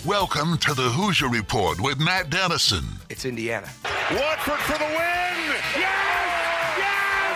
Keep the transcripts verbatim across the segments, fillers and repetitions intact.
Welcome to the Hoosier Report with Matt Dennison. It's Indiana. Watford for the win! Yes! Yes!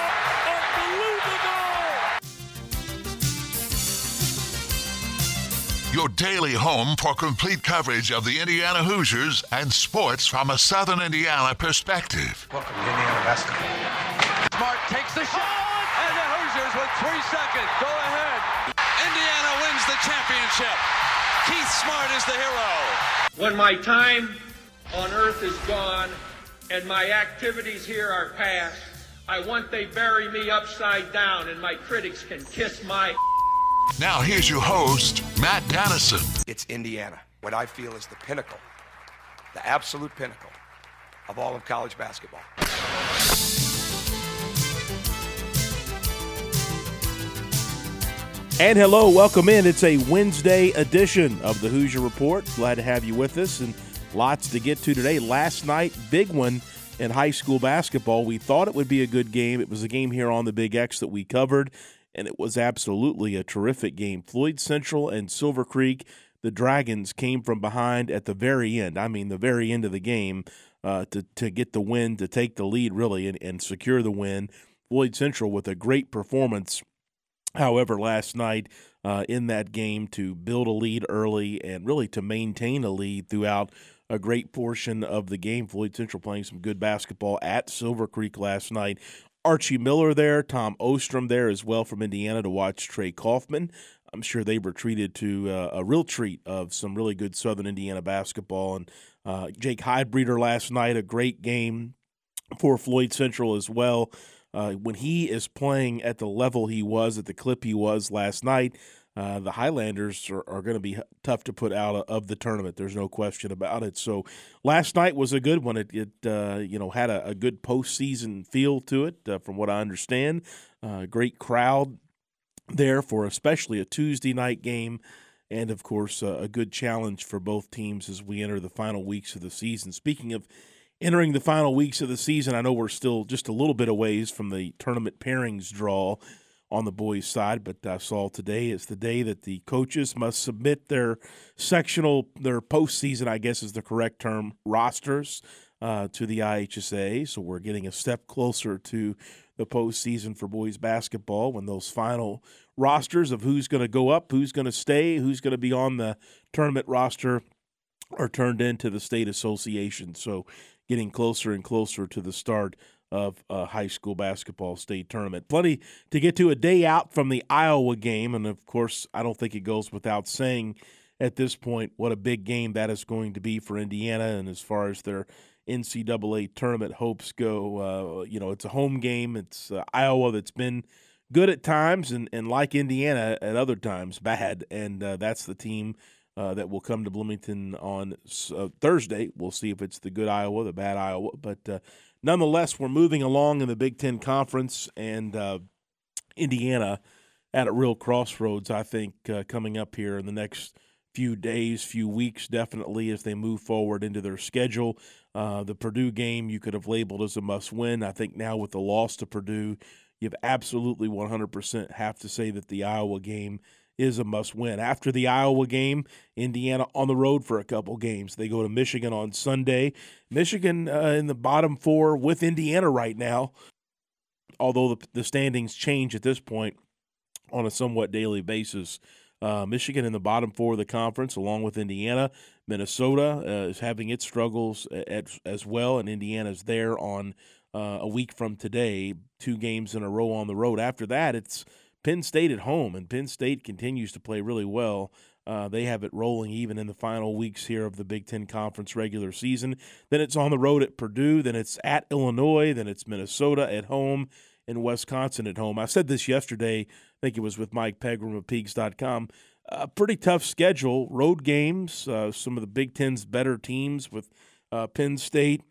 Unbelievable! Your daily home for complete coverage of the Indiana Hoosiers and sports from a Southern Indiana perspective. Welcome to Indiana basketball. Smart takes the shot, and the Hoosiers with three seconds go ahead. Indiana wins the championship. Keith Smart is the hero. When my time on earth is gone and my activities here are past, I want they bury me upside down and my critics can kiss my... Now here's your host, Matt Dennison. It's Indiana, what I feel is the pinnacle, the absolute pinnacle of all of college basketball. And hello, welcome in. It's a Wednesday edition of the Hoosier Report. Glad to have you with us and lots to get to today. Last night, big one in high school basketball. We thought it would be a good game. It was a game here on the Big X that we covered, and it was absolutely a terrific game. Floyd Central and Silver Creek, the Dragons came from behind at the very end. I mean, the very end of the game uh, to, to get the win, to take the lead, really, and, and secure the win. Floyd Central with a great performance. However, last night uh, in that game to build a lead early and really to maintain a lead throughout a great portion of the game. Floyd Central playing some good basketball at Silver Creek last night. Archie Miller there, Tom Ostrom there as well from Indiana to watch Trey Kaufman. I'm sure they were treated to uh, a real treat of some really good Southern Indiana basketball. And uh, Jake Heidbreeder last night, a great game for Floyd Central as well. Uh, when he is playing at the level he was, at the clip he was last night, uh, the Highlanders are, are going to be tough to put out of the tournament. There's no question about it. So last night was a good one. It, it uh, you know, had a, a good postseason feel to it, uh, from what I understand. Uh, great crowd there for especially a Tuesday night game, and of course uh, a good challenge for both teams as we enter the final weeks of the season. Speaking of entering the final weeks of the season, I know we're still just a little bit a ways from the tournament pairings draw on the boys' side, but I saw today is the day that the coaches must submit their sectional, their postseason, I guess is the correct term, rosters uh, to the I H S A. So we're getting a step closer to the postseason for boys basketball when those final rosters of who's going to go up, who's going to stay, who's going to be on the tournament roster are turned into the state association. So getting closer and closer to the start of a high school basketball state tournament. Plenty to get to a day out from the Iowa game, and of course, I don't think it goes without saying at this point what a big game that is going to be for Indiana, and as far as their N C double A tournament hopes go, uh, you know, it's a home game. It's uh, Iowa that's been good at times, and, and like Indiana at other times, bad, and uh, that's the team Uh, that will come to Bloomington on uh, Thursday. We'll see if it's the good Iowa, the bad Iowa. But uh, nonetheless, we're moving along in the Big Ten Conference, and uh, Indiana at a real crossroads, I think, uh, coming up here in the next few days, few weeks, definitely, as they move forward into their schedule. Uh, the Purdue game you could have labeled as a must-win. I think now with the loss to Purdue, you've absolutely one hundred percent have to say that the Iowa game is a must-win. After the Iowa game, Indiana on the road for a couple games. They go to Michigan on Sunday. Michigan uh, in the bottom four with Indiana right now, although the, the standings change at this point on a somewhat daily basis. Uh, Michigan in the bottom four of the conference, along with Indiana. Minnesota uh, is having its struggles at, as well, and Indiana's there on uh, a week from today, two games in a row on the road. After that, it's Penn State at home, and Penn State continues to play really well. Uh, they have it rolling even in the final weeks here of the Big Ten Conference regular season. Then it's on the road at Purdue. Then it's at Illinois. Then it's Minnesota at home and Wisconsin at home. I said this yesterday. I think it was with Mike Pegram of Peaks dot com. A pretty tough schedule. Road games, uh, some of the Big Ten's better teams with uh, Penn State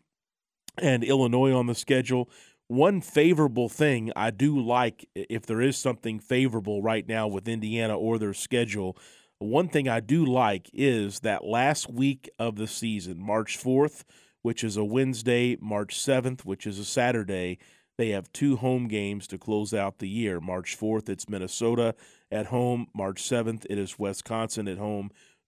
and Illinois on the schedule. One favorable thing I do like, if there is something favorable right now with Indiana or their schedule, one thing I do like is that last week of the season, March fourth, which is a Wednesday, March seventh, which is a Saturday, they have two home games to close out the year. March fourth, it's Minnesota at home. March seventh, it is Wisconsin at home.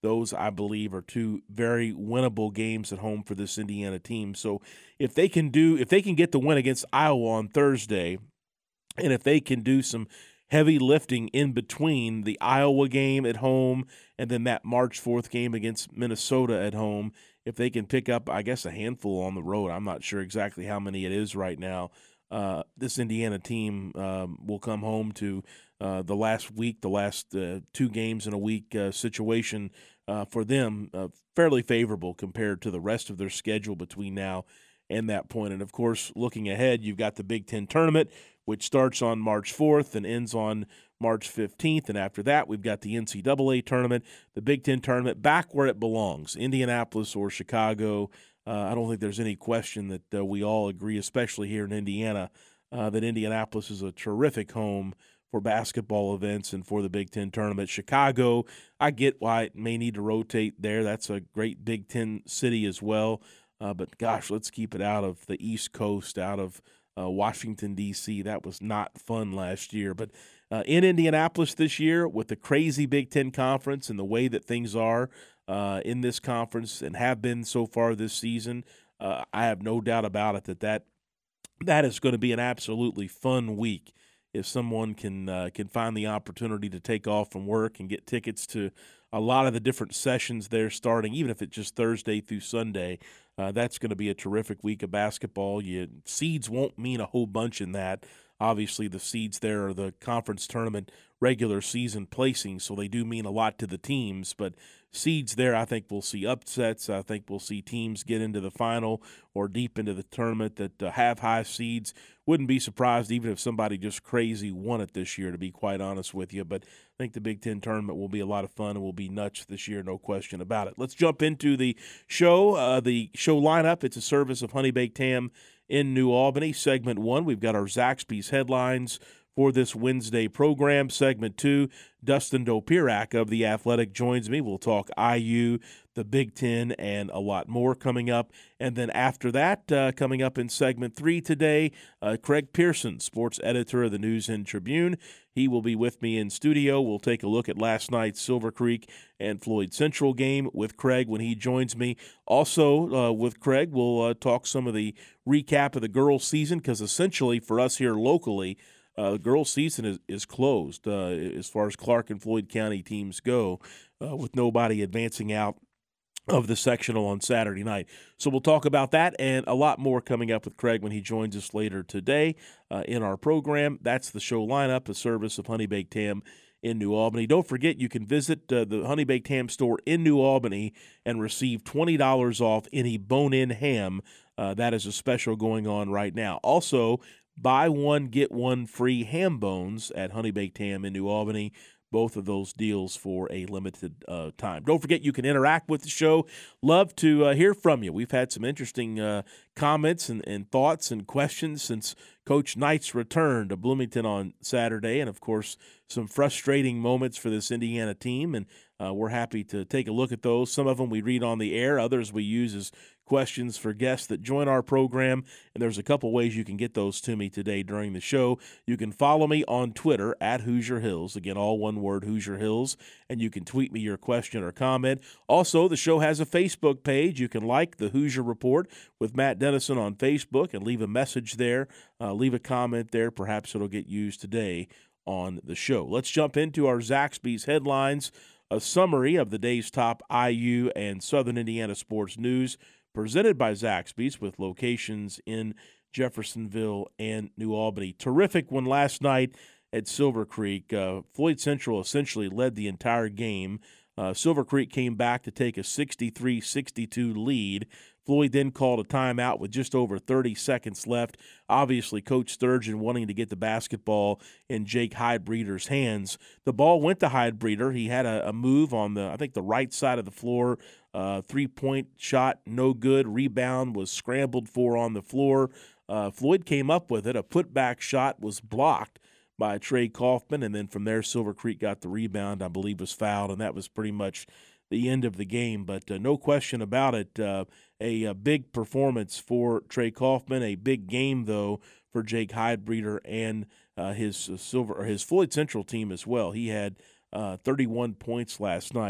Those, I believe, are two very winnable games at home for this Indiana team. So if they can do, if they can get the win against Iowa on Thursday, and if they can do some heavy lifting in between the Iowa game at home and then that March fourth game against Minnesota at home, if they can pick up, I guess, a handful on the road, I'm not sure exactly how many it is right now, uh, this Indiana team um, will come home to uh, the last week, the last uh, two games in a week uh, situation uh, for them, uh, fairly favorable compared to the rest of their schedule between now and that point. And, of course, looking ahead, you've got the Big Ten tournament, which starts on March fourth and ends on March fifteenth. And after that, we've got the N C double A tournament, the Big Ten tournament, back where it belongs, Indianapolis or Chicago. Uh, I don't think there's any question that uh, we all agree, especially here in Indiana, uh, that Indianapolis is a terrific home for basketball events and for the Big Ten tournament. Chicago, I get why it may need to rotate there. That's a great Big Ten city as well. Uh, but, gosh, let's keep it out of the East Coast, out of uh, Washington, D C That was not fun last year. But uh, in Indianapolis this year, with the crazy Big Ten Conference and the way that things are uh, in this conference and have been so far this season, uh, I have no doubt about it that that, that is going to be an absolutely fun week if someone can uh, can find the opportunity to take off from work and get tickets to a lot of the different sessions there starting, even if it's just Thursday through Sunday. Uh, that's going to be a terrific week of basketball. You, seeds won't mean a whole bunch in that. Obviously, the seeds there are the conference tournament regular season placings, so they do mean a lot to the teams. But seeds there, I think we'll see upsets. I think we'll see teams get into the final or deep into the tournament that uh, have high seeds. Wouldn't be surprised even if somebody just crazy won it this year, to be quite honest with you. But I think the Big Ten tournament will be a lot of fun and will be nuts this year, no question about it. Let's jump into the show. Uh, the show lineup, it's a service of Honey Baked Ham in New Albany. Segment one, we've got our Zaxby's headlines for this Wednesday program. Segment two, Dustin Dopirak of The Athletic joins me. We'll talk I U, the Big Ten, and a lot more coming up. And then after that, uh, coming up in segment three today, uh, Craig Pearson, sports editor of the News and Tribune. He will be with me in studio. We'll take a look at last night's Silver Creek and Floyd Central game with Craig when he joins me. Also, uh, with Craig, we'll uh, talk some of the recap of the girls' season, because essentially for us here locally, Uh, the girls' season is, is closed uh, as far as Clark and Floyd County teams go, uh, with nobody advancing out of the sectional on Saturday night. So we'll talk about that and a lot more coming up with Craig when he joins us later today uh, in our program. That's the show lineup, a service of Honey Baked Ham in New Albany. Don't forget, you can visit uh, the Honey Baked Ham store in New Albany and receive twenty dollars off any bone-in ham. Uh, that is a special going on right now. Also, buy one, get one free ham bones at Honey Baked Ham in New Albany. Both of those deals for a limited uh, time. Don't forget, you can interact with the show. Love to uh, hear from you. We've had some interesting uh, comments and, and thoughts and questions since Coach Knight's return to Bloomington on Saturday, and, of course, some frustrating moments for this Indiana team, and uh, we're happy to take a look at those. Some of them we read on the air. Others we use as questions for guests that join our program, and there's a couple ways you can get those to me today during the show. You can follow me on Twitter at Hoosier Hills, again, all one word, Hoosier Hills, and you can tweet me your question or comment. Also, the show has a Facebook page. You can like the Hoosier Report with Matt Dennison on Facebook and leave a message there, uh, leave a comment there. Perhaps it'll get used today on the show. Let's jump into our Zaxby's headlines, a summary of the day's top I U and Southern Indiana sports news, presented by Zaxby's with locations in Jeffersonville and New Albany. Terrific one last night at Silver Creek. Uh, Floyd Central essentially led the entire game. Uh, Silver Creek came back to take a sixty-three sixty-two lead. Floyd then called a timeout with just over thirty seconds left. Obviously, Coach Sturgeon wanting to get the basketball in Jake Heidbreeder's hands. The ball went to Heidbreeder. He had a, a move on the, I think, the right side of the floor. Uh, three-point shot, no good. Rebound was scrambled for on the floor. Uh, Floyd came up with it. A putback shot was blocked by Trey Kaufman, and then from there, Silver Creek got the rebound, I believe was fouled, and that was pretty much the end of the game. But uh, no question about it, uh, a, a big performance for Trey Kaufman, a big game, though, for Jake Heidbreeder and uh, his uh, Silver or his Floyd Central team as well. He had uh, thirty-one points last night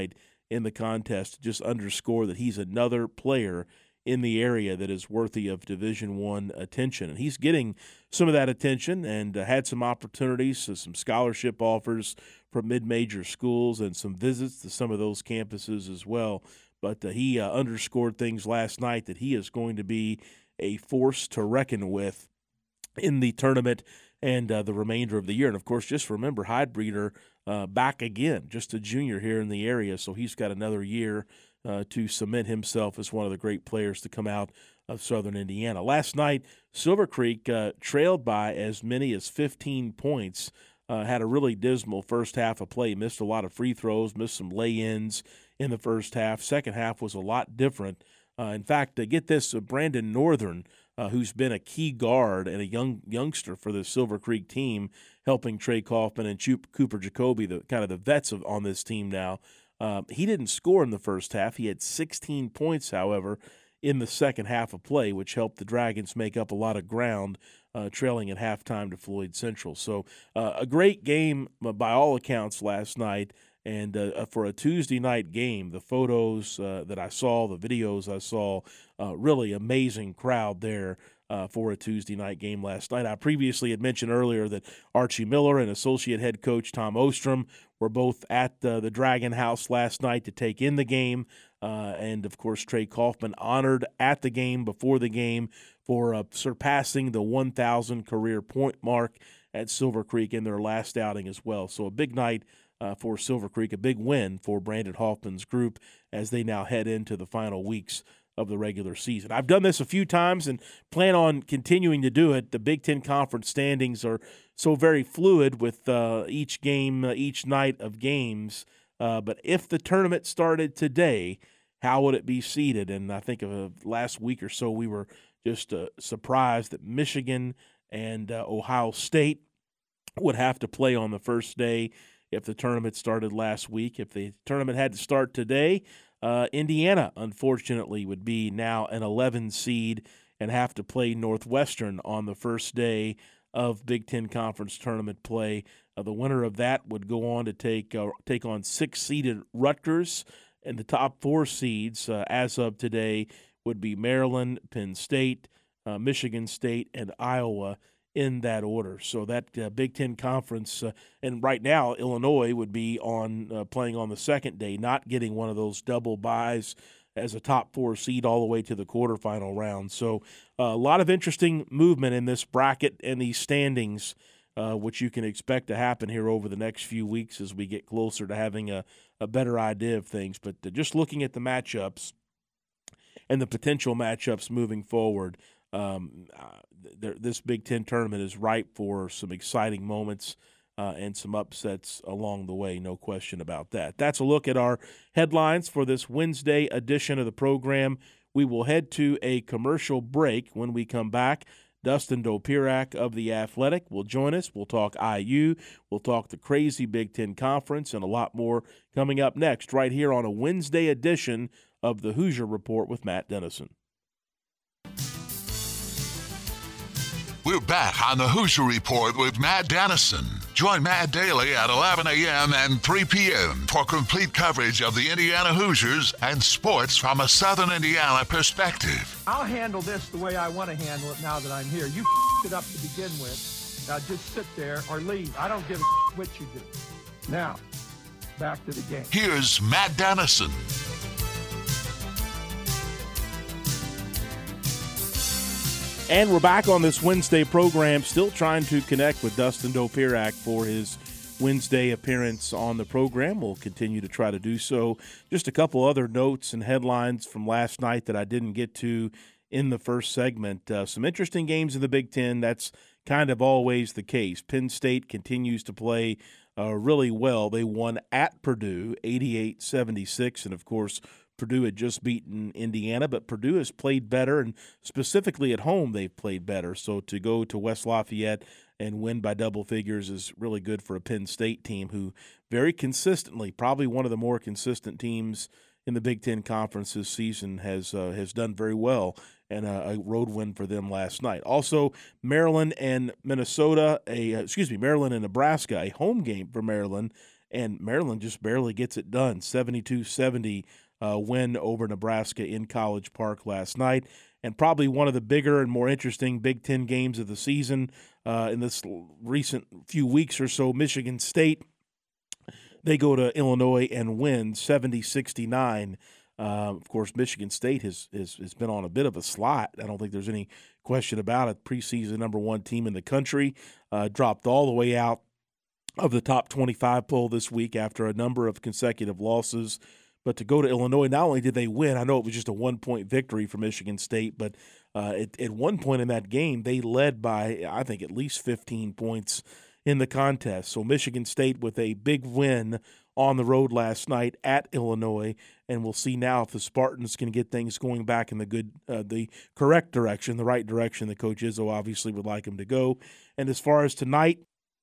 in the contest to just underscore that he's another player in the area that is worthy of Division One attention. And he's getting some of that attention and uh, had some opportunities, so some scholarship offers from mid-major schools and some visits to some of those campuses as well. But uh, he uh, underscored things last night that he is going to be a force to reckon with in the tournament and uh, the remainder of the year. And, of course, just remember, Heidbreder uh, back again, just a junior here in the area, so he's got another year Uh, to cement himself as one of the great players to come out of Southern Indiana. Last night, Silver Creek uh, trailed by as many as fifteen points, uh, had a really dismal first half of play, missed a lot of free throws, missed some lay-ins in the first half. Second half was a lot different. Uh, in fact, uh, get this, uh, Brandon Northern, uh, who's been a key guard and a young youngster for the Silver Creek team, helping Trey Kaufman and Chup- Cooper Jacoby, the kind of the vets of, on this team now. Um, he didn't score in the first half. He had sixteen points, however, in the second half of play, which helped the Dragons make up a lot of ground, uh, trailing at halftime to Floyd Central. So uh, a great game by all accounts last night. And uh, for a Tuesday night game, the photos uh, that I saw, the videos I saw, uh, really amazing crowd there uh, for a Tuesday night game last night. I previously had mentioned earlier that Archie Miller and associate head coach Tom Ostrom were both at uh, the Dragon House last night to take in the game. Uh, and, of course, Trey Kaufman honored at the game, before the game, for uh, surpassing the one thousand career point mark at Silver Creek in their last outing as well. So a big night Uh, for Silver Creek, a big win for Brandon Hoffman's group as they now head into the final weeks of the regular season. I've done this a few times and plan on continuing to do it. The Big Ten Conference standings are so very fluid with uh, each game, uh, each night of games. Uh, but if the tournament started today, how would it be seeded? And I think uh, last week or so we were just uh, surprised that Michigan and uh, Ohio State would have to play on the first day if the tournament started last week. If the tournament had to start today, uh, Indiana, unfortunately, would be now an eleven seed and have to play Northwestern on the first day of Big Ten Conference tournament play. Uh, the winner of that would go on to take uh, take on six-seeded Rutgers, and the top four seeds, uh, as of today, would be Maryland, Penn State, uh, Michigan State, and Iowa, in that order. So that uh, Big Ten Conference, uh, and right now Illinois would be on uh, playing on the second day, not getting one of those double byes as a top four seed all the way to the quarterfinal round. So uh, a lot of interesting movement in this bracket and these standings, uh, which you can expect to happen here over the next few weeks as we get closer to having a, a better idea of things. But uh, just looking at the matchups and the potential matchups moving forward, Um, uh, th- this Big Ten tournament is ripe for some exciting moments uh, and some upsets along the way, no question about that. That's a look at our headlines for this Wednesday edition of the program. We will head to a commercial break. When we come back, Dustin Dopirak of The Athletic will join us. We'll talk I U. We'll talk the crazy Big Ten Conference and a lot more coming up next right here on a Wednesday edition of the Hoosier Report with Matt Dennison. We're back on the Hoosier Report with Matt Dennison. Join Matt daily at eleven a.m. and three p.m. for complete coverage of the Indiana Hoosiers and sports from a Southern Indiana perspective. I'll handle this the way I want to handle it now that I'm here. You it up to begin with. Now just sit there or leave. I don't give a what you do. Now, back to the game. Here's Matt Dennison. And we're back on this Wednesday program, still trying to connect with Dustin Dopirak for his Wednesday appearance on the program. We'll continue to try to do so. Just a couple other notes and headlines from last night that I didn't get to in the first segment. Uh, some interesting games in the Big Ten. That's kind of always the case. Penn State continues to play uh, really well. They won at Purdue, eighty-eight seventy-six, and, of course, Purdue had just beaten Indiana, but Purdue has played better, and specifically at home they've played better. So to go to West Lafayette and win by double figures is really good for a Penn State team who very consistently, probably one of the more consistent teams in the Big Ten Conference this season, has uh, has done very well, and a, a road win for them last night. Also, Maryland and Minnesota, a uh, excuse me, Maryland and Nebraska, a home game for Maryland, and Maryland just barely gets it done. seventy-two seventy uh, win over Nebraska in College Park last night, and probably one of the bigger and more interesting Big Ten games of the season uh, in this recent few weeks or so. Michigan State, they go to Illinois and win seventy sixty-nine. Uh, of course, Michigan State has, has has been on a bit of a slide. I don't think there's any question about it. Preseason number one team in the country, uh, dropped all the way out of the top twenty-five poll this week after a number of consecutive losses. But to go to Illinois, not only did they win, I know it was just a one-point victory for Michigan State, but uh, at, at one point in that game, they led by, I think, at least fifteen points in the contest. So Michigan State with a big win on the road last night at Illinois, and we'll see now if the Spartans can get things going back in the good, uh, the correct direction, the right direction that Coach Izzo obviously would like them to go. And as far as tonight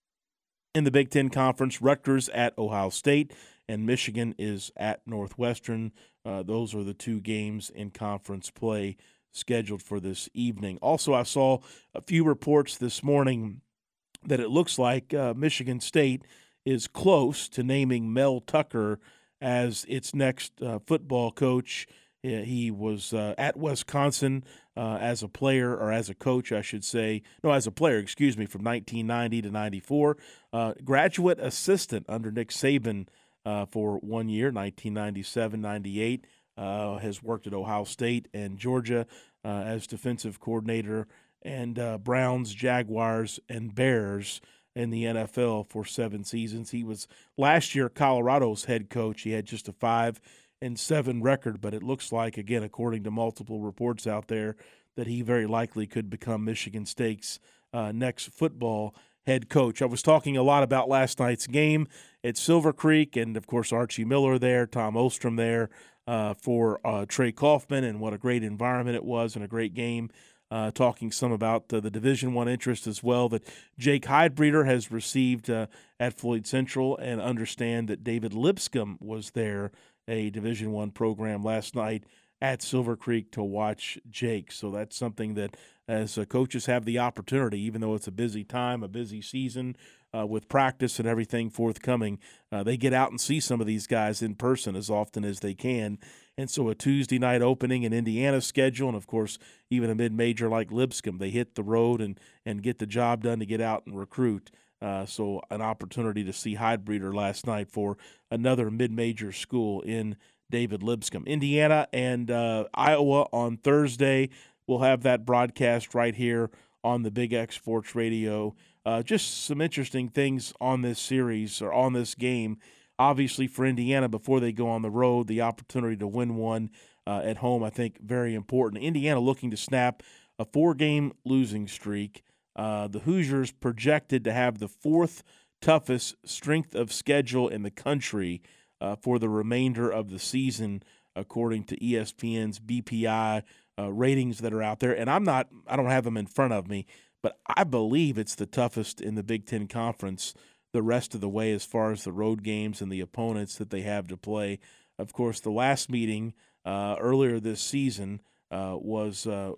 in the Big Ten Conference, Rutgers at Ohio State, and Michigan is at Northwestern. Uh, those are the two games in conference play scheduled for this evening. Also, I saw a few reports this morning that it looks like uh, Michigan State is close to naming Mel Tucker as its next uh, football coach. Uh, he was uh, at Wisconsin uh, as a player, or as a coach, I should say. No, as a player, excuse me, from nineteen ninety to ninety-four. Uh, graduate assistant under Nick Saban uh, for one year, nineteen ninety-seven ninety-eight. Uh, has worked at Ohio State and Georgia uh, as defensive coordinator, and uh, Browns, Jaguars, and Bears in the N F L for seven seasons. He was last year Colorado's head coach. He had just a five and seven record, but it looks like, again, according to multiple reports out there, that he very likely could become Michigan State's uh, next football head coach. I was talking a lot about last night's game at Silver Creek, and of course Archie Miller there, Tom Ostrom there uh, for uh, Trey Kaufman, and what a great environment it was and a great game. Uh, talking some about uh, the Division One interest as well that Jake Heidbreder has received uh, at Floyd Central, and understand that David Lipscomb was there, a Division One program, last night at Silver Creek to watch Jake. So that's something that, as uh, coaches have the opportunity, even though it's a busy time, a busy season uh, with practice and everything forthcoming, uh, they get out and see some of these guys in person as often as they can. And so a Tuesday night opening in Indiana's schedule, and of course even a mid-major like Lipscomb, they hit the road and, and get the job done to get out and recruit. Uh, so an opportunity to see Heidbreder last night for another mid-major school in David Lipscomb. Indiana and uh, Iowa on Thursday. We'll have that broadcast right here on the Big X Sports Radio. Uh, just some interesting things on this series, or on this game. Obviously for Indiana, before they go on the road, the opportunity to win one uh, at home, I think, very important. Indiana looking to snap a four-game losing streak. Uh, the Hoosiers projected to have the fourth toughest strength of schedule in the country uh, for the remainder of the season, according to E S P N's B P I uh, ratings that are out there. And I'm not, I don't have them in front of me, but I believe it's the toughest in the Big Ten Conference the rest of the way as far as the road games and the opponents that they have to play. Of course, the last meeting uh, earlier this season uh, was uh,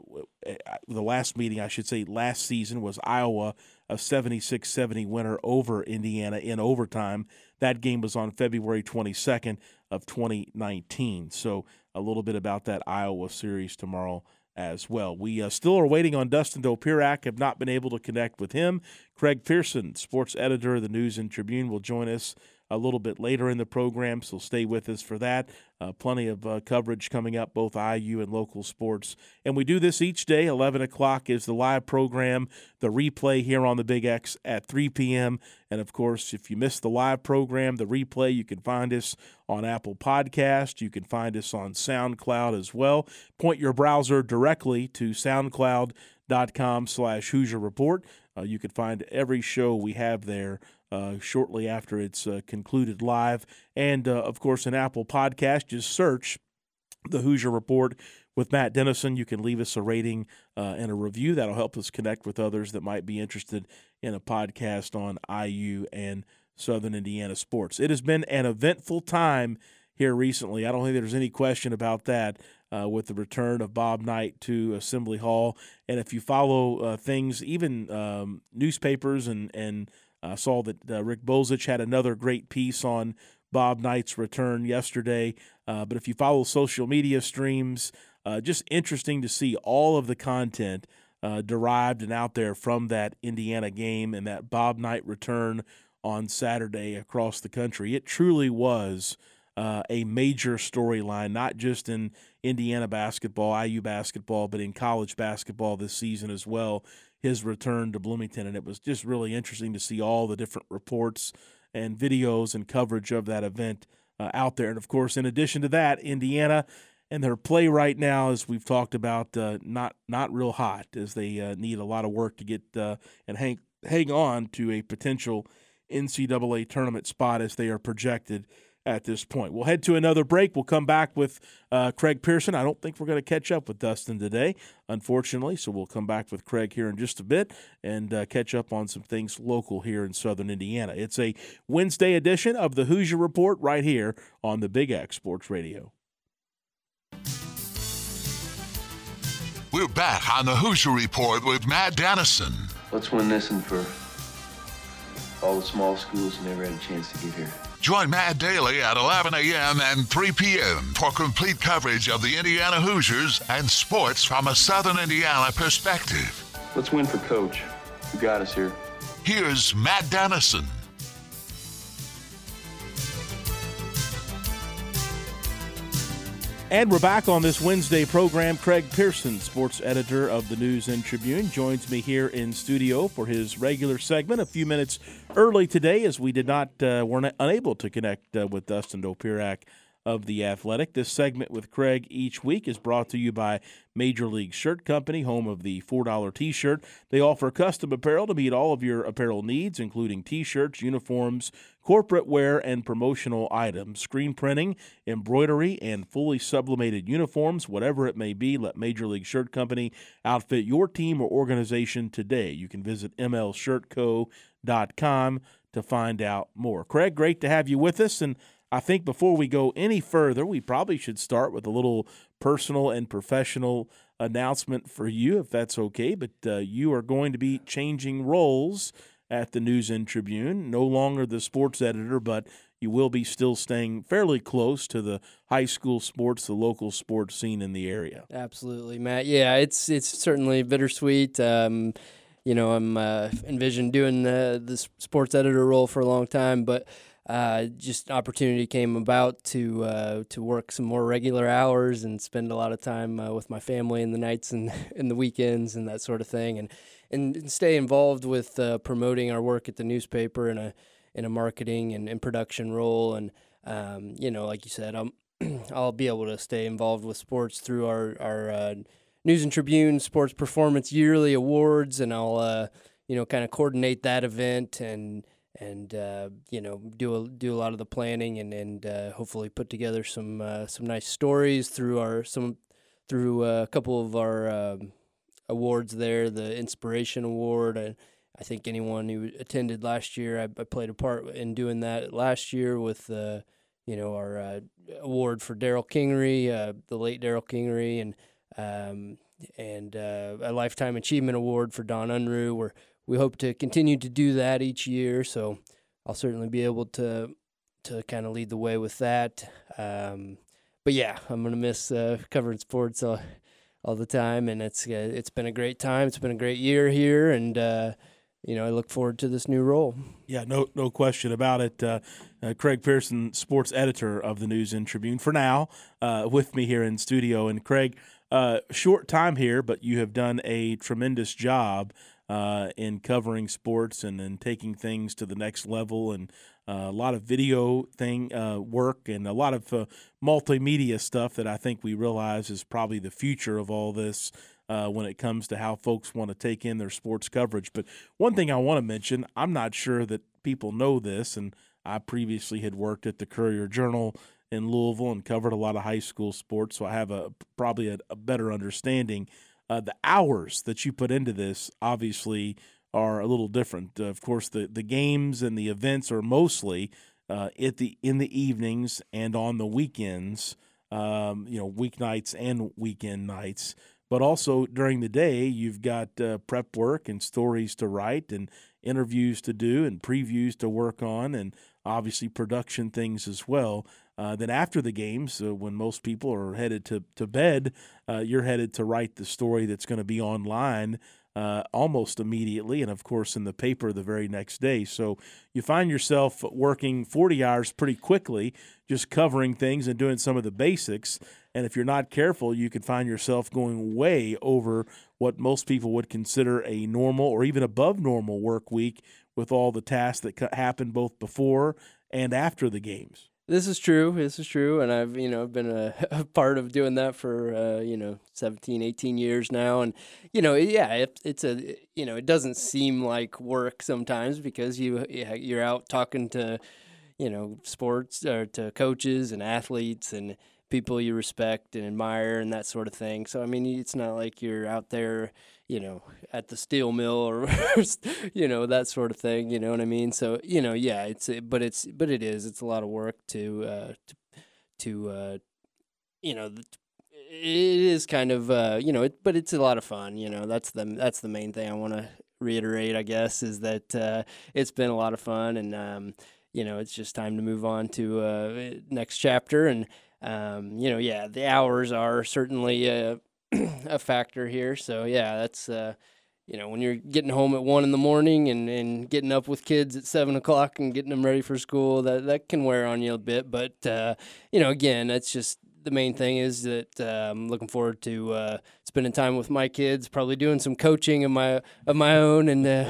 the last meeting, I should say, last season was Iowa, a seventy-six seventy winner over Indiana in overtime. That game was on February twenty-second of twenty nineteen. So a little bit about that Iowa series tomorrow as well. We uh, still are waiting on Dustin Dopirak, have not been able to connect with him. Craig Pearson, sports editor of the News and Tribune, will join us a little bit later in the program, so stay with us for that. Uh, plenty of uh, coverage coming up, both I U and local sports. And we do this each day. eleven o'clock is the live program, the replay here on the Big X at three p.m. And, of course, if you missed the live program, the replay, you can find us on Apple Podcast. You can find us on SoundCloud as well. Point your browser directly to soundcloud.com slash Hoosier Report. Uh, you can find every show we have there Uh, shortly after it's uh, concluded live. And, uh, of course, an Apple Podcast, just search the Hoosier Report with Matt Dennison. You can leave us a rating uh, and a review. That'll help us connect with others that might be interested in a podcast on I U and Southern Indiana sports. It has been an eventful time here recently. I don't think there's any question about that uh, with the return of Bob Knight to Assembly Hall. And if you follow uh, things, even um, newspapers and, and I saw that uh, Rick Bozich had another great piece on Bob Knight's return yesterday. Uh, but if you follow social media streams, uh, just interesting to see all of the content uh, derived and out there from that Indiana game and that Bob Knight return on Saturday across the country. It truly was uh, a major storyline, not just in Indiana basketball, I U basketball, but in college basketball this season as well, his return to Bloomington. And it was just really interesting to see all the different reports and videos and coverage of that event uh, out there. And, of course, in addition to that, Indiana and their play right now, as we've talked about, uh, not not real hot, as they uh, need a lot of work to get uh, and hang, hang on to a potential N C double A tournament spot as they are projected at this point. We'll head to another break. We'll come back with uh, Craig Pearson. I don't think we're going to catch up with Dustin today, unfortunately, so we'll come back with Craig here in just a bit and uh, catch up on some things local here in Southern Indiana. It's a Wednesday edition of the Hoosier Report right here on the Big X Sports Radio. We're back on the Hoosier Report with Matt Dennison. Let's win this one for all the small schools who never had a chance to get here. Join Matt daily at eleven a.m. and three p.m. for complete coverage of the Indiana Hoosiers and sports from a Southern Indiana perspective. Let's win for Coach, who got us here. Here's Matt Dennison. And we're back on this Wednesday program. Craig Pearson, sports editor of the News and Tribune, joins me here in studio for his regular segment a few minutes early today, as we did not uh, weren't unable to connect uh, with Dustin Dopirak of The Athletic. This segment with Craig each week is brought to you by Major League Shirt Company, home of the four dollar T-shirt. They offer custom apparel to meet all of your apparel needs, including T-shirts, uniforms, corporate wear, and promotional items. Screen printing, embroidery, and fully sublimated uniforms, whatever it may be, let Major League Shirt Company outfit your team or organization today. You can visit m l shirt co dot com to find out more. Craig, great to have you with us, and I think before we go any further, we probably should start with a little personal and professional announcement for you, if that's okay. But uh, you are going to be changing roles at the News and Tribune. No longer the sports editor, but you will be still staying fairly close to the high school sports, the local sports scene in the area. Absolutely, Matt. Yeah, it's it's certainly bittersweet. Um, you know, I'm uh, envisioned doing the, the sports editor role for a long time, but Uh, just opportunity came about to uh, to work some more regular hours and spend a lot of time uh, with my family in the nights and in the weekends and that sort of thing, and and stay involved with uh, promoting our work at the newspaper in a in a marketing and, and production role. And um, you know, like you said, I'm I'll be able to stay involved with sports through our our uh, News and Tribune Sports Performance Yearly Awards, and I'll uh, you know kind of coordinate that event and. and uh, you know do a, do a lot of the planning and and uh, hopefully put together some uh, some nice stories through our some through uh, a couple of our um, awards there. The Inspiration Award. I, I think anyone who attended last year, I, I played a part in doing that last year with uh, you know our uh, award for Daryl Kingery, uh, the late Daryl Kingery, and um, and uh, a Lifetime Achievement Award for Don Unruh. Where we hope to continue to do that each year, so I'll certainly be able to to kind of lead the way with that. Um, but yeah, I'm gonna miss uh, covering sports all, all the time, and it's uh, it's been a great time. It's been a great year here, and uh, you know I look forward to this new role. Yeah, no no question about it. Uh, uh, Craig Pearson, sports editor of the News and Tribune, for now, uh, with me here in studio. And Craig, uh, short time here, but you have done a tremendous job Uh, in covering sports and then taking things to the next level, and uh, a lot of video thing uh, work and a lot of uh, multimedia stuff that I think we realize is probably the future of all this uh, when it comes to how folks want to take in their sports coverage. But one thing I want to mention, I'm not sure that people know this, and I previously had worked at the Courier-Journal in Louisville and covered a lot of high school sports, so I have a probably a, a better understanding. Uh, the hours that you put into this obviously are a little different. Uh, of course, the, the games and the events are mostly uh, at the in the evenings and on the weekends, um, you know, weeknights and weekend nights. But also during the day, you've got uh, prep work and stories to write and interviews to do and previews to work on, and obviously production things as well. Uh, then after the games, uh, when most people are headed to, to bed, uh, you're headed to write the story that's going to be online uh, almost immediately, and of course in the paper the very next day. So you find yourself working forty hours pretty quickly, just covering things and doing some of the basics. And if you're not careful, you could find yourself going way over what most people would consider a normal or even above normal work week with all the tasks that happened both before and after the games. This is true. This is true. And I've, you know, been a, a part of doing that for, uh, you know, seventeen, eighteen years now. And, you know, yeah, it, it's a, you know, it doesn't seem like work sometimes because you, you're out talking to, you know, sports or to coaches and athletes and people you respect and admire and that sort of thing. So, I mean, it's not like you're out there, you know, at the steel mill or, you know, that sort of thing. You know what I mean? So, you know, yeah, it's, but it's, but it is, it's a lot of work to, uh, to, to uh, you know, it is kind of, uh, you know, it, but it's a lot of fun. You know, that's the, that's the main thing I want to reiterate, I guess, is that uh, it's been a lot of fun. And, um, you know, it's just time to move on to uh, next chapter. And, Um, you know, yeah, the hours are certainly a, a factor here. So, yeah, that's, uh, you know, when you're getting home at one in the morning and, and getting up with kids at seven o'clock and getting them ready for school, that, that can wear on you a bit. But, uh, you know, again, that's just the main thing is that uh, I'm looking forward to uh, spending time with my kids, probably doing some coaching of my, of my own and uh,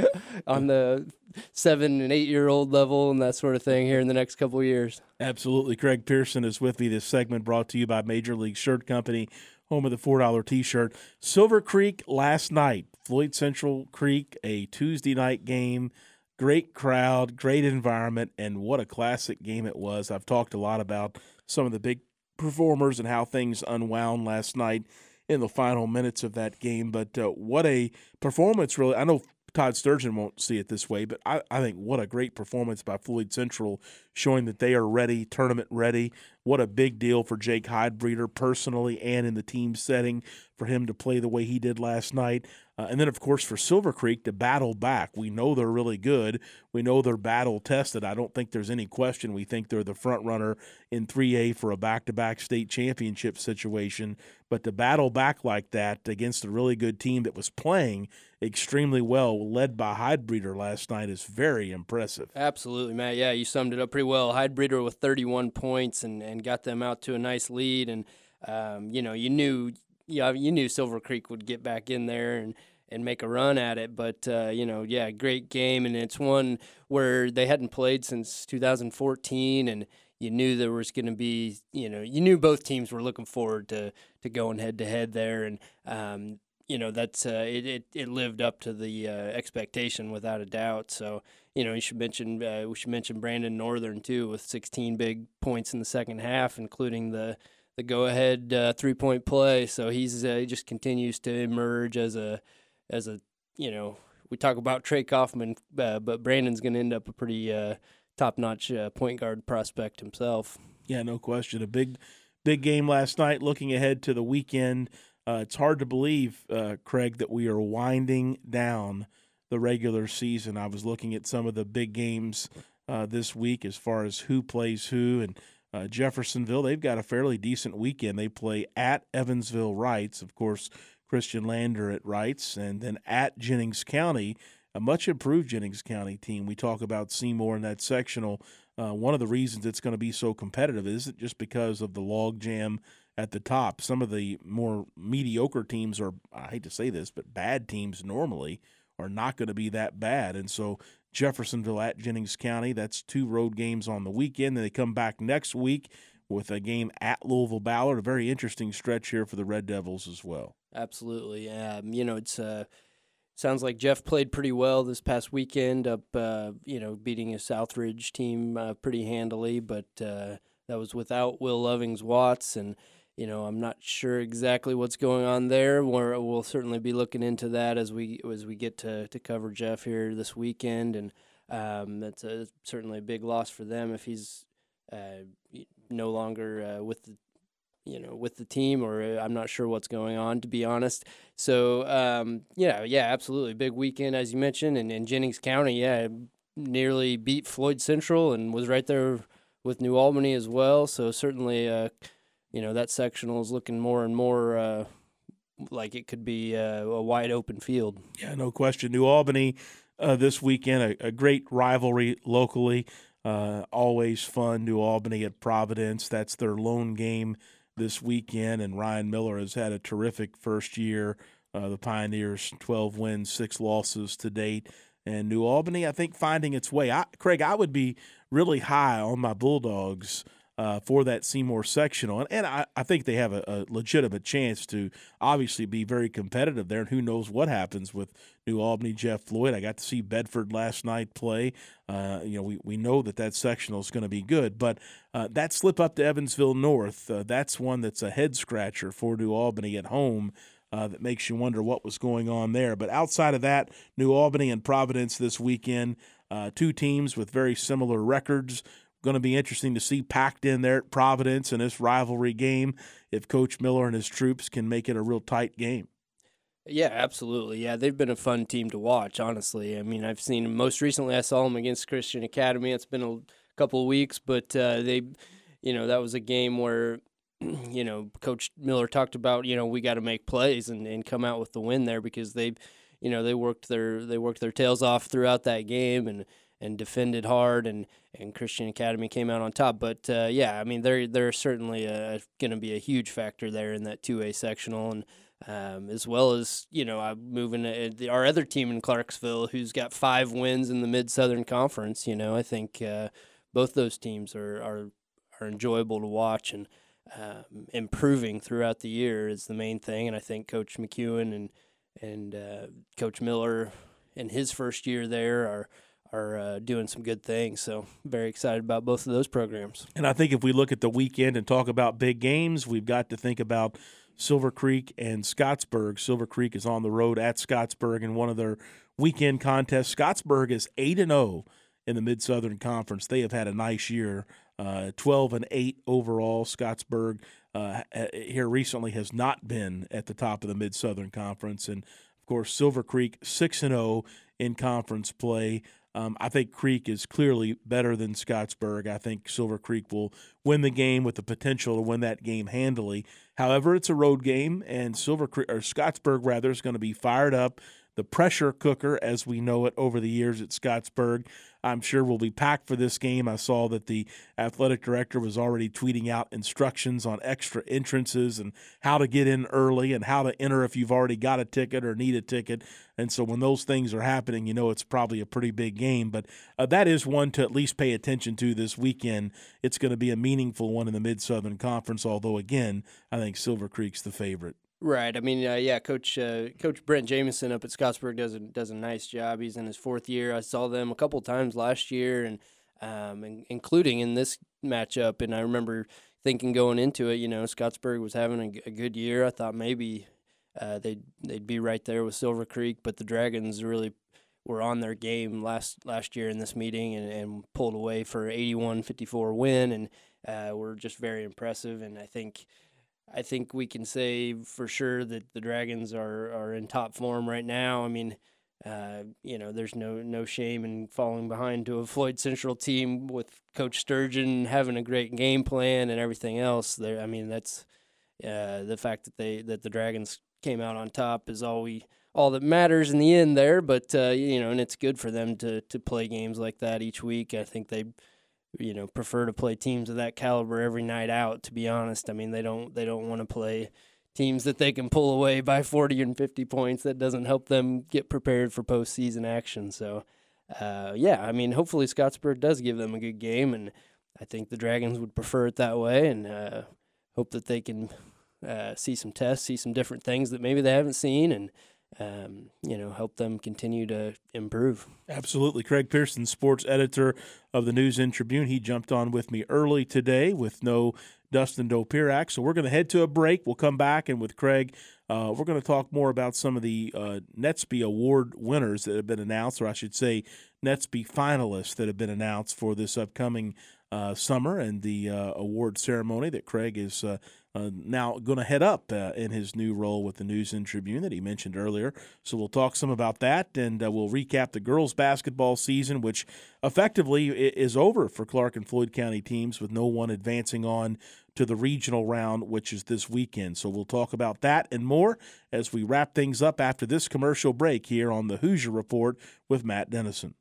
on the seven and eight year old level and that sort of thing here in the next couple of years. Absolutely. Craig Pearson is with me. This segment brought to you by Major League Shirt Company, home of the four dollar T-shirt. Silver Creek last night, Floyd Central Creek, a Tuesday night game. Great crowd, great environment, and what a classic game it was. I've talked a lot about some of the big performers and how things unwound last night in the final minutes of that game, but uh, what a performance, really. I know Todd Sturgeon won't see it this way, but I, I think what a great performance by Floyd Central, showing that they are ready, tournament ready. What a big deal for Jake Heidbreeder personally and in the team setting for him to play the way he did last night. Uh, and then, of course, for Silver Creek to battle back. We know they're really good. We know they're battle-tested. I don't think there's any question. We think they're the front runner in three A for a back-to-back state championship situation. But to battle back like that against a really good team that was playing extremely well, led by Heidbreeder last night, is very impressive. Absolutely, Matt. Yeah, you summed it up pretty well. Heidbreeder with thirty-one points and, and got them out to a nice lead. And, um, you know, you knew – Yeah, you knew Silver Creek would get back in there and, and make a run at it. But, uh, you know, yeah, great game. And it's one where they hadn't played since two thousand fourteen, and you knew there was going to be, you know, you knew both teams were looking forward to, to going head-to-head there. And, um, you know, that's uh, it, it, it lived up to the uh, expectation without a doubt. So, you know, you should mention, uh, we should mention Brandon Northern, too, with sixteen big points in the second half, including the – the go-ahead uh, three-point play. So he's uh, he just continues to emerge as a as a you know we talk about Trey Kaufman, uh, but Brandon's going to end up a pretty uh, top-notch uh, point guard prospect himself. Yeah, no question. A big big game last night. Looking ahead to the weekend, uh, it's hard to believe, uh, Craig, that we are winding down the regular season. I was looking at some of the big games uh, this week as far as who plays who, and Uh, Jeffersonville, they've got a fairly decent weekend. They play at Evansville Wrights, of course, Christian Lander at Wrights, and then at Jennings County, a much improved Jennings County team. We talk about Seymour in that sectional. Uh, one of the reasons it's going to be so competitive isn't just because of the log jam at the top. Some of the more mediocre teams are, I hate to say this, but bad teams normally are not going to be that bad. And so Jeffersonville at Jennings County, that's two road games on the weekend. Then they come back next week with a game at Louisville Ballard, a very interesting stretch here for the Red Devils as well. Absolutely. Um, you know, it's uh, sounds like Jeff played pretty well this past weekend up, uh, you know, beating a Southridge team uh, pretty handily, but uh, that was without Will Lovings-Watts, and you know, I'm not sure exactly what's going on there. We're, we'll certainly be looking into that as we as we get to, to cover Jeff here this weekend, and um, that's a, certainly a big loss for them if he's uh, no longer uh, with the you know, with the team, or I'm not sure what's going on, to be honest. So, um, yeah, yeah, absolutely. Big weekend, as you mentioned, and in Jennings County, yeah, nearly beat Floyd Central and was right there with New Albany as well. So certainly, uh, you know, that sectional is looking more and more uh, like it could be uh, a wide open field. Yeah, no question. New Albany uh, this weekend, a, a great rivalry locally. Uh, always fun. New Albany at Providence. That's their lone game this weekend, and Ryan Miller has had a terrific first year. Uh, the Pioneers, twelve wins, six losses to date. And New Albany, I think, finding its way. I, Craig, I would be really high on my Bulldogs uh, for that Seymour sectional. And, and I, I think they have a, a legitimate chance to obviously be very competitive there. And who knows what happens with New Albany, Jeff Floyd. I got to see Bedford last night play. Uh, you know, we, we know that that sectional is going to be good. But uh, that slip up to Evansville North, uh, that's one that's a head-scratcher for New Albany at home. Uh, that makes you wonder what was going on there. But outside of that, New Albany and Providence this weekend, uh, two teams with very similar records. Going to be interesting to see packed in there at Providence in this rivalry game if Coach Miller and his troops can make it a real tight game. Yeah, absolutely. Yeah, they've been a fun team to watch, honestly. I mean, I've seen, most recently I saw them against Christian Academy. It's been a couple of weeks, but uh, they, you know, that was a game where, you know, Coach Miller talked about, you know, we got to make plays and, and come out with the win there, because they, you know, they worked their they worked their tails off throughout that game and, and defended hard, and, and Christian Academy came out on top. But uh, yeah, I mean, they're they're certainly uh, going to be a huge factor there in that two A sectional, and um, as well as, you know, I'm moving to our other team in Clarksville, who's got five wins in the Mid Southern Conference. You know, I think uh, both those teams are, are are enjoyable to watch, and Um, improving throughout the year is the main thing. And I think Coach McEwen and and uh, Coach Miller in his first year there are are uh, doing some good things. So very excited about both of those programs. And I think if we look at the weekend and talk about big games, we've got to think about Silver Creek and Scottsburg. Silver Creek is on the road at Scottsburg in one of their weekend contests. Scottsburg is eight and oh in the Mid-Southern Conference. They have had a nice year. Uh, twelve and eight overall. Scottsburg uh, here recently has not been at the top of the Mid-Southern Conference. And, of course, Silver Creek six and oh in conference play. Um, I think Creek is clearly better than Scottsburg. I think Silver Creek will win the game with the potential to win that game handily. However, it's a road game, and Silver Creek, or Scottsburg rather, is going to be fired up. The pressure cooker, as we know it over the years at Scottsburg, I'm sure will be packed for this game. I saw that the athletic director was already tweeting out instructions on extra entrances and how to get in early and how to enter if you've already got a ticket or need a ticket. And so when those things are happening, you know it's probably a pretty big game. But uh, that is one to at least pay attention to this weekend. It's going to be a meaningful one in the Mid-Southern Conference, although, again, I think Silver Creek's the favorite. Right. I mean, uh, yeah, Coach uh, Coach Brent Jameson up at Scottsburg does a, does a nice job. He's in his fourth year. I saw them a couple times last year, and, um, and including in this matchup. And I remember thinking going into it, you know, Scottsburg was having a, a good year. I thought maybe uh, they'd they'd be right there with Silver Creek, but the Dragons really were on their game last last year in this meeting and, and pulled away for eighty-one fifty-four win, and uh, were just very impressive. And I think. I think we can say for sure that the Dragons are, are in top form right now. I mean, uh, you know, there's no no shame in falling behind to a Floyd Central team with Coach Sturgeon having a great game plan and everything else. There, I mean, that's uh, the fact that they that the Dragons came out on top is all we all that matters in the end there. But uh, you know, and it's good for them to to play games like that each week. I think they. you know, prefer to play teams of that caliber every night out, to be honest. I mean, they don't they don't want to play teams that they can pull away by forty and fifty points. That doesn't help them get prepared for postseason action. So, uh, yeah, I mean, hopefully Scottsburg does give them a good game, and I think the Dragons would prefer it that way, and uh, hope that they can uh, see some tests, see some different things that maybe they haven't seen, and Um, you know, help them continue to improve. Absolutely. Craig Pearson, sports editor of the News and Tribune. He jumped on with me early today with no Dustin Dopirak. So we're going to head to a break. We'll come back, and with Craig, uh, we're going to talk more about some of the uh, Netsby Award winners that have been announced, or I should say Netsby finalists that have been announced for this upcoming uh, summer and the uh, award ceremony that Craig is uh, uh, now going to head up uh, in his new role with the News and Tribune that he mentioned earlier. So we'll talk some about that, and uh, we'll recap the girls' basketball season, which effectively is over for Clark and Floyd County teams, with no one advancing on to the regional round, which is this weekend. So we'll talk about that and more as we wrap things up after this commercial break here on the Hoosier Report with Matt Dennison.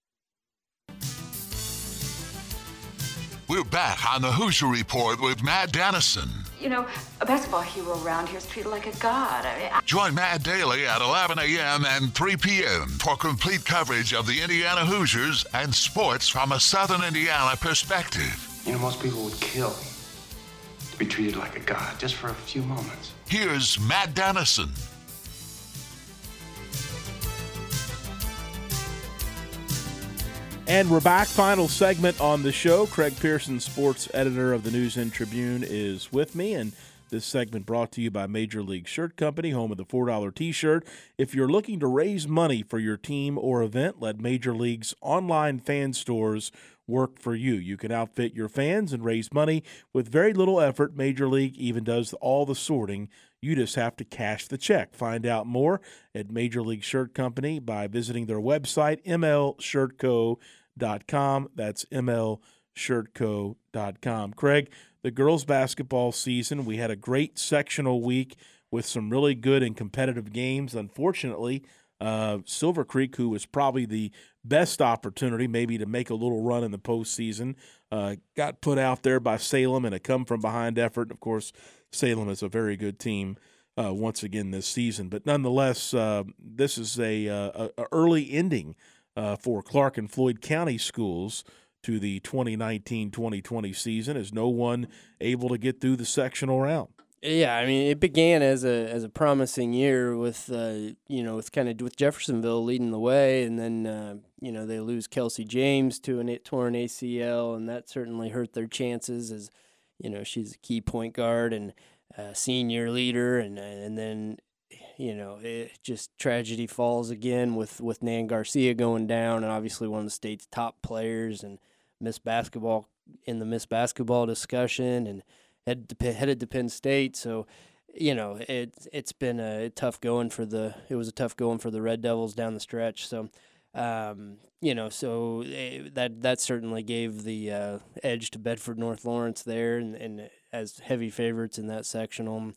We're back on the Hoosier Report with Matt Dennison. You know, a basketball hero around here is treated like a god. I mean, I- Join Matt daily at eleven a.m. and three p.m. for complete coverage of the Indiana Hoosiers and sports from a Southern Indiana perspective. You know, most people would kill to be treated like a god just for a few moments. Here's Matt Dennison. And we're back. Final segment on the show. Craig Pearson, sports editor of the News and Tribune, is with me. And this segment brought to you by Major League Shirt Company, home of the four dollar T-shirt. If you're looking to raise money for your team or event, let Major League's online fan stores work for you. You can outfit your fans and raise money with very little effort. Major League even does all the sorting. You just have to cash the check. Find out more at Major League Shirt Company by visiting their website, m l shirt co dot com. That's m l shirt co dot com. Craig, the girls' basketball season, we had a great sectional week with some really good and competitive games. Unfortunately, uh, Silver Creek, who was probably the best opportunity maybe to make a little run in the postseason, uh, got put out there by Salem in a come-from-behind effort. Of course, Salem is a very good team uh, once again this season. But nonetheless, uh, this is a, a, a early ending uh, for Clark and Floyd County schools to the twenty nineteen twenty twenty season, as no one able to get through the sectional round. Yeah, I mean, it began as a as a promising year with uh, you know with kind of with Jeffersonville leading the way, and then uh, you know they lose Kelsey James to a torn A C L, and that certainly hurt their chances, as you know she's a key point guard and uh, senior leader, and and then you know it just tragedy falls again with with Nan Garcia going down, and obviously one of the state's top players, and Miss Basketball in the Miss Basketball discussion, and headed to, headed to Penn State. So, you know, it it's been a tough going for the it was a tough going for the Red Devils down the stretch. So, um, you know, so it, that that certainly gave the uh, edge to Bedford North Lawrence there, and, and as heavy favorites in that sectional.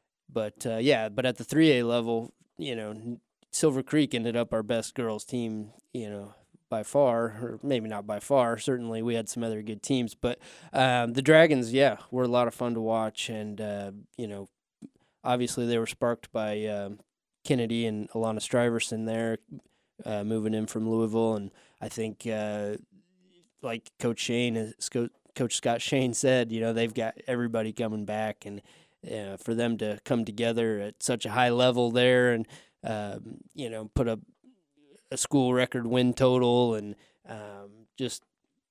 But uh, yeah, but at the three A level, you know, Silver Creek ended up our best girls team, you know, by far, or maybe not by far. Certainly we had some other good teams, but um, the Dragons, yeah, were a lot of fun to watch. And, uh, you know, obviously they were sparked by uh, Kennedy and Alana Stuyvesant there, uh, moving in from Louisville. And I think, uh, like Coach Shane, Coach Scott Shane said, you know, they've got everybody coming back. And uh, for them to come together at such a high level there and, um, you know, put up a school record win total and um, just,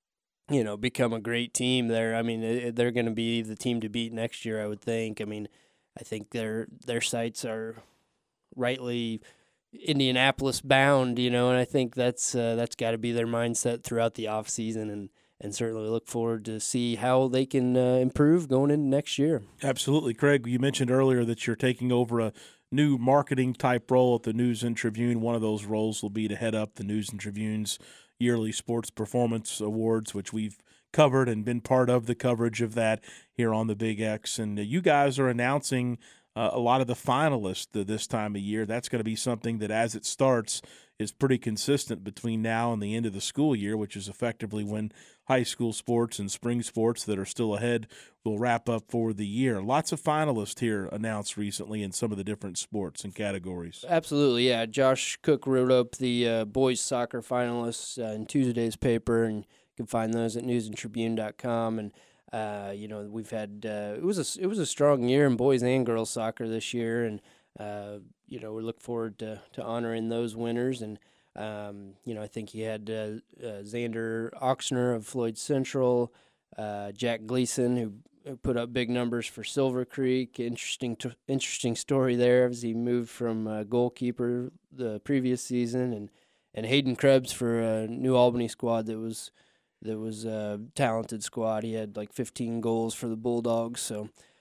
you know, become a great team there. I mean, it, they're going to be the team to beat next year, I would think. I mean, I think their their sights are rightly Indianapolis bound, you know, and I think that's uh, that's got to be their mindset throughout the off season, and and certainly look forward to see how they can uh, improve going into next year. Absolutely. Craig, you mentioned earlier that you're taking over a new marketing type role at the News and Tribune. One of those roles will be to head up the News and Tribune's yearly Sports Performance Awards, which we've covered and been part of the coverage of that here on the Big X. And uh, you guys are announcing uh, a lot of the finalists this time of year. That's going to be something that, as it starts, is pretty consistent between now and the end of the school year, which is effectively when high school sports and spring sports that are still ahead will wrap up for the year. Lots of finalists here announced recently in some of the different sports and categories. Absolutely, yeah. Josh Cook wrote up the uh, boys soccer finalists uh, in Tuesday's paper, and you can find those at news and tribune dot com. And uh, you know, we've had uh, it was a it was a strong year in boys and girls soccer this year, and uh, you know, we look forward to to honoring those winners. And Um, you know, I think he had uh, uh, Xander Oxner of Floyd Central, uh, Jack Gleason, who, who put up big numbers for Silver Creek. Interesting, t- interesting story there as he moved from uh, goalkeeper the previous season, and, and Hayden Krebs for a New Albany squad that was that was a talented squad. He had like fifteen goals for the Bulldogs. So,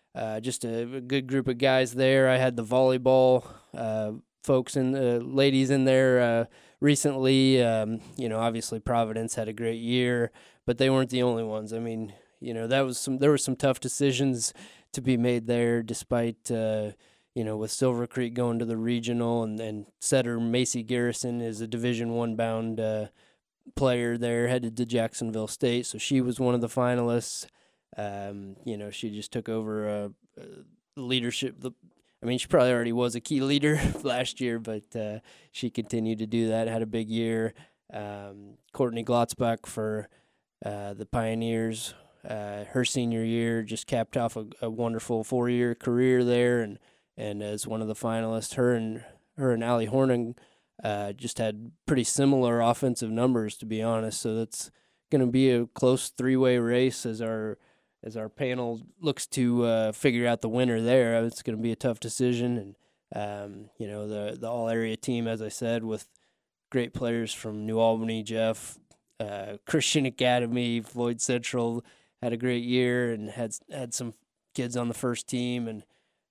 uh, just a, a good group of guys there. I had the volleyball uh, folks and the ladies in there uh, recently. Um, you know, obviously Providence had a great year, but they weren't the only ones. I mean, you know, that was some. There were some tough decisions to be made there, despite uh, you know, with Silver Creek going to the regional, and, and setter Macy Garrison is a Division One bound uh, player there, headed to Jacksonville State, so she was one of the finalists. Um, you know, she just took over uh, uh, leadership. The, I mean, she probably already was a key leader last year, but uh, she continued to do that. Had a big year. Um, Courtney Glotzbach for uh, the Pioneers. Uh, her senior year just capped off a, a wonderful four-year career there, and and as one of the finalists, her and her and Allie Horning uh, just had pretty similar offensive numbers, to be honest. So that's going to be a close three-way race as our as our panel looks to uh, figure out the winner there. It's going to be a tough decision, and um, you know, the the all-area team, as I said, with great players from New Albany, Jeff, uh, Christian Academy, Floyd Central. Had a great year and had had some kids on the first team, and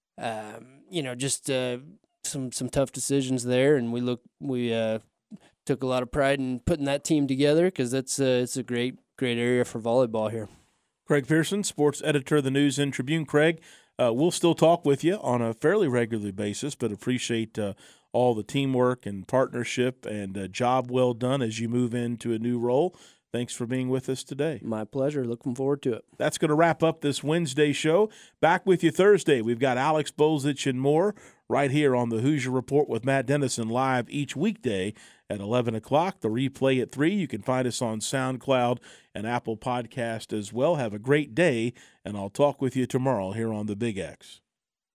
um, you know, just uh, some some tough decisions there. And we look we uh, took a lot of pride in putting that team together, because that's uh, it's a great great area for volleyball here. Craig Pearson, sports editor of the News and Tribune. Craig, uh, we'll still talk with you on a fairly regular basis, but appreciate uh, all the teamwork and partnership and uh, job well done as you move into a new role. Thanks for being with us today. My pleasure. Looking forward to it. That's going to wrap up this Wednesday show. Back with you Thursday. We've got Alex Bolzich and more right here on the Hoosier Report with Matt Dennison, live each weekday at eleven o'clock. The replay at three. You can find us on SoundCloud and Apple Podcast as well. Have a great day, and I'll talk with you tomorrow here on the Big X.